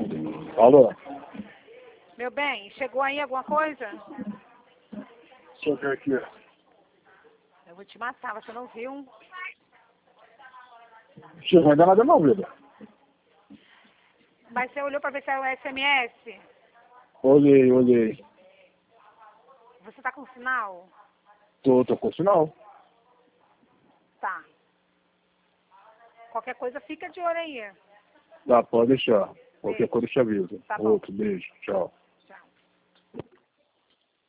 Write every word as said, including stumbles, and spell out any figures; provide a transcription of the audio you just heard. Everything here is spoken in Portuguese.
Alô? Meu bem, chegou aí alguma coisa? Deixa eu ver aqui. Eu vou te matar, você não viu? Chegou ainda nada não, vida. Mas você olhou pra ver se é o S M S? Olhei, olhei. Você tá com sinal? Tô, tô com sinal. Tá. Qualquer coisa fica de olho aí. Tá, pode deixar. Qualquer Beijo. coisa eu te aviso. Tá bom. Outro, beijo. Tchau.